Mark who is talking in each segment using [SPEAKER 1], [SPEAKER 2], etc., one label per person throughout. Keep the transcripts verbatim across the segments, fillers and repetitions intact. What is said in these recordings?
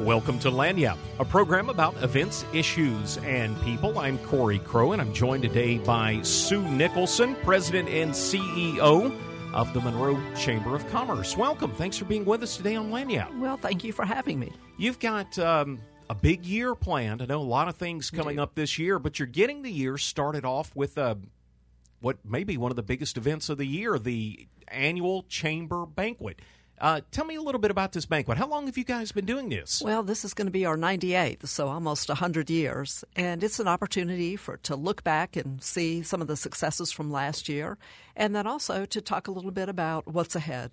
[SPEAKER 1] Welcome to Lagniappe, a program about events, issues, and people. I'm Corey Crow, and I'm joined today by Sue Nicholson, President and C E O of the Monroe Chamber of Commerce. Welcome. Thanks for being with us today on Lagniappe.
[SPEAKER 2] Well, thank you for having me.
[SPEAKER 1] You've got um, a big year planned. I know a lot of things coming up this year, but you're getting the year started off with uh, what may be one of the biggest events of the year, the annual Chamber Banquet. Uh, tell me a little bit about this banquet. How long have you guys been doing this?
[SPEAKER 2] Well, this is going to be our ninety-eighth, so almost one hundred years. And it's an opportunity for to look back and see some of the successes from last year, and then also to talk a little bit about what's ahead.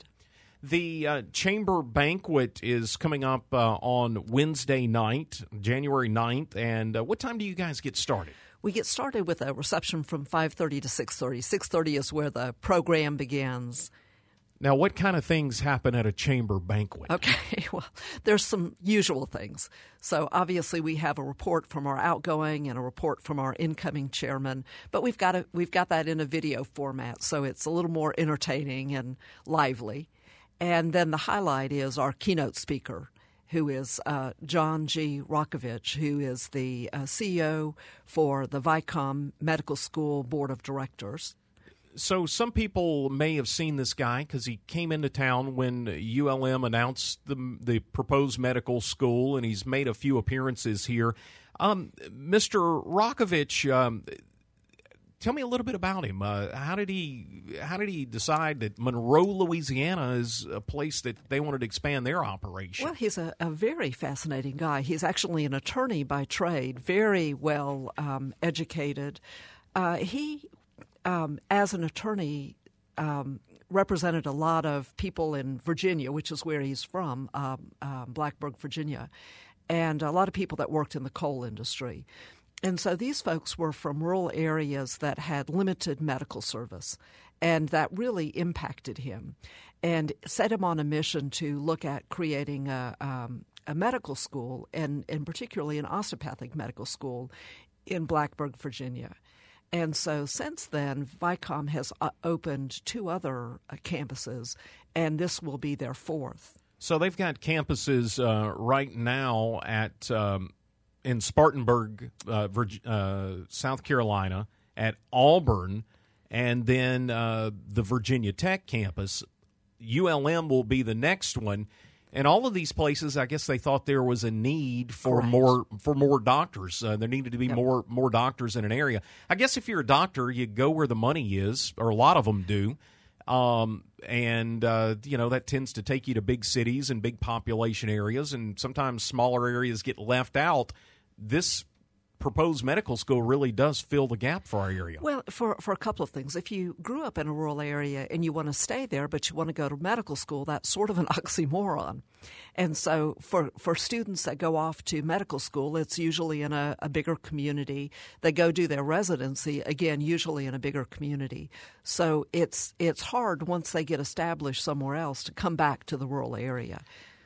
[SPEAKER 1] The uh, Chamber Banquet is coming up uh, on Wednesday night, January ninth. And uh, what time do you guys get started?
[SPEAKER 2] We get started with a reception from five thirty to six thirty. six thirty is where the program begins.
[SPEAKER 1] Now, what kind of things happen at a chamber banquet?
[SPEAKER 2] Okay, well, there's some usual things. So obviously we have a report from our outgoing and a report from our incoming chairman, but we've got a, we've got that in a video format, so it's a little more entertaining and lively. And then the highlight is our keynote speaker, who is uh, John G. Rokovich, who is the uh, C E O for the Vicom Medical School Board of Directors.
[SPEAKER 1] So some people may have seen this guy because he came into town when U L M announced the the proposed medical school, and he's made a few appearances here. Um, Mister Rokovich, um, tell me a little bit about him. Uh, how did he how did he decide that Monroe, Louisiana, is a place that they wanted to expand their operation?
[SPEAKER 2] Well, he's a, a very fascinating guy. He's actually an attorney by trade, very well um, educated. Uh, he Um, as an attorney, um, represented a lot of people in Virginia, which is where he's from, um, um, Blacksburg, Virginia, and a lot of people that worked in the coal industry. And so these folks were from rural areas that had limited medical service, and that really impacted him and set him on a mission to look at creating a, um, a medical school, and, and particularly an osteopathic medical school in Blacksburg, Virginia. And so since then, Vicom has uh, opened two other uh, campuses, and this will be their fourth.
[SPEAKER 1] So they've got campuses uh, right now at um, in Spartanburg, uh, Virg- uh, South Carolina, at Auburn, and then uh, the Virginia Tech campus. U L M will be the next one. And all of these places, I guess they thought there was a need for
[SPEAKER 2] Correct.
[SPEAKER 1] more for more doctors. Uh, there needed to be
[SPEAKER 2] Yep.
[SPEAKER 1] more more doctors in an area. I guess if you're a doctor, you go where the money is, or a lot of them do. Um, and, uh, you know, that tends to take you to big cities and big population areas, and sometimes smaller areas get left out. This proposed medical school really does fill the gap for our area.
[SPEAKER 2] Well, for, for a couple of things. If you grew up in a rural area and you want to stay there, but you want to go to medical school, that's sort of an oxymoron. And so for, for students that go off to medical school, it's usually in a, a bigger community. They go do their residency, again, usually in a bigger community. So it's it's hard once they get established somewhere else to come back to the rural area.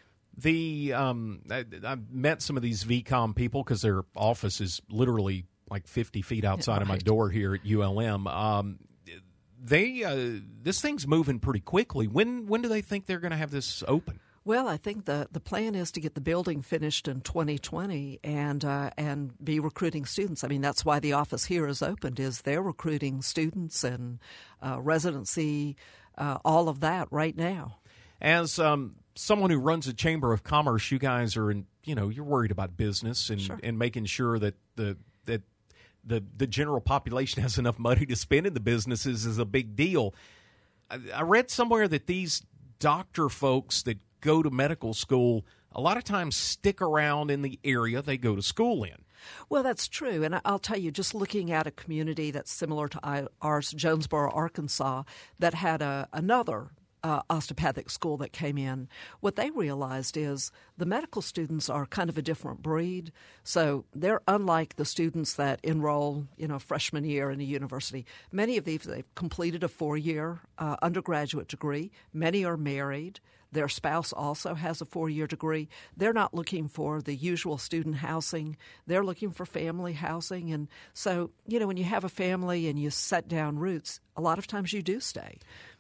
[SPEAKER 1] The um, I, I've met some of these V COM people because their office is literally like fifty feet outside
[SPEAKER 2] Right.
[SPEAKER 1] of my door here at U L M. Um, they uh, this thing's moving pretty quickly. When when do they think they're going to have this open?
[SPEAKER 2] Well, I think the, the plan is to get the building finished in twenty twenty and uh, and be recruiting students. I mean, that's why the office here is opened, is they're recruiting students and uh, residency, uh, all of that right now.
[SPEAKER 1] As um, someone who runs a chamber of commerce, you guys are in, you know, you're worried about business and,
[SPEAKER 2] Sure.
[SPEAKER 1] and making sure that the that the the general population has enough money to spend in the businesses is a big deal. I, I read somewhere that these doctor folks that go to medical school a lot of times stick around in the area they go to school in.
[SPEAKER 2] Well, that's true. And I'll tell you, just looking at a community that's similar to ours, Jonesboro, Arkansas, that had a, another Uh, osteopathic school that came in, what they realized is the medical students are kind of a different breed. So they're unlike the students that enroll, you know, freshman year in a university. Many of these, they've completed a four-year uh, undergraduate degree. Many are married. Their spouse also has a four-year degree. They're not looking for the usual student housing. They're looking for family housing. And so, you know, when you have a family and you set down roots, a lot of times you do stay.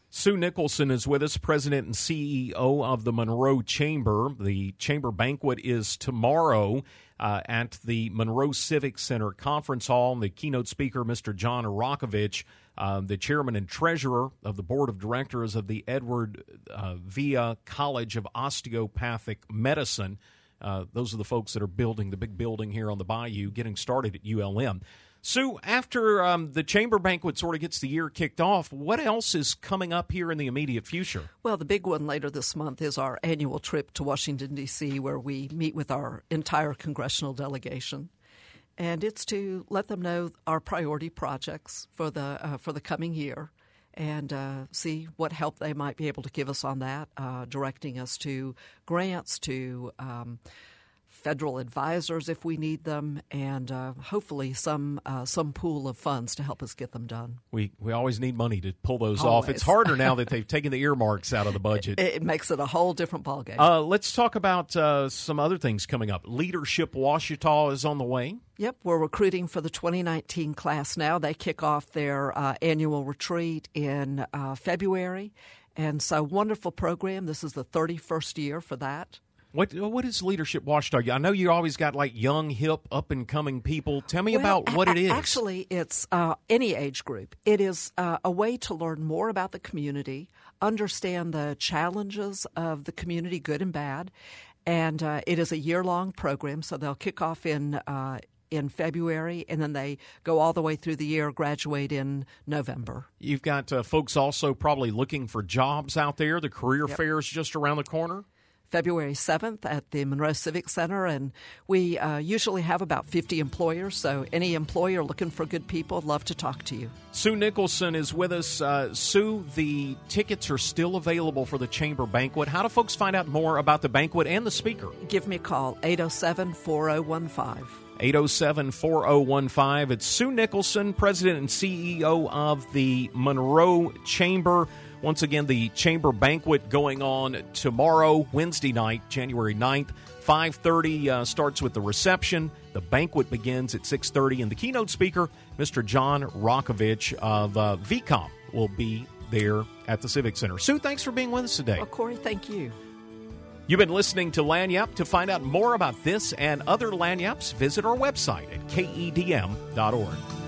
[SPEAKER 1] Sue Nicholson is with us, President and C E O of the Monroe Chamber. The Chamber banquet is tomorrow uh, at the Monroe Civic Center Conference Hall. And the keynote speaker, Mister John Rokovich, uh, the chairman and treasurer of the board of directors of the Edward uh, Via College of Osteopathic Medicine. Uh, those are the folks that are building the big building here on the Bayou, getting started at U L M. Sue, after um, the chamber banquet sort of gets the year kicked off, what else is coming up here in the immediate future?
[SPEAKER 2] Well, the big one later this month is our annual trip to Washington, D C, where we meet with our entire congressional delegation. And it's to let them know our priority projects for the uh, for the coming year and uh, see what help they might be able to give us on that, uh, directing us to grants, to um federal advisors if we need them, and uh, hopefully some uh, some pool of funds to help us get them done.
[SPEAKER 1] We we always need money to pull those
[SPEAKER 2] always.
[SPEAKER 1] off. It's harder now that they've taken the earmarks out of the budget.
[SPEAKER 2] It, it makes it a whole different ballgame.
[SPEAKER 1] Uh, let's talk about uh, some other things coming up. Leadership Ouachita is on the way.
[SPEAKER 2] Yep, we're recruiting for the twenty nineteen class now. They kick off their uh, annual retreat in uh, February, and so wonderful program. This is the thirty-first year for that.
[SPEAKER 1] What what is Leadership Ouachita? I know you always got like young, hip, up and coming people. Tell me
[SPEAKER 2] well,
[SPEAKER 1] about what it is.
[SPEAKER 2] Actually, it's uh, any age group. It is uh, a way to learn more about the community, understand the challenges of the community, good and bad, and uh, it is a year long program. So they'll kick off in uh, in February, and then they go all the way through the year, graduate in November.
[SPEAKER 1] You've got uh, folks also probably looking for jobs out there. The career
[SPEAKER 2] Yep.
[SPEAKER 1] fair is just around the corner.
[SPEAKER 2] February seventh at the Monroe Civic Center, and we uh, usually have about fifty employers, so any employer looking for good people, love to talk to you.
[SPEAKER 1] Sue Nicholson is with us. Uh, Sue, the tickets are still available for the Chamber Banquet. How do folks find out more about the banquet and the speaker?
[SPEAKER 2] Give me a call, eight oh seven, four oh one five.
[SPEAKER 1] eight oh seven, four oh one five. It's Sue Nicholson, President and C E O of the Monroe Chamber. Once again, the Chamber Banquet going on tomorrow, Wednesday night, January ninth. five thirty uh, starts with the reception. The banquet begins at six thirty, and the keynote speaker, Mister John Rokovich of uh, V COM, will be there at the Civic Center. Sue, thanks for being with us today.
[SPEAKER 2] Well, Corey, thank you.
[SPEAKER 1] You've been listening to Lagniappe. To find out more about this and other Lagniappes, visit our website at K E D M dot org.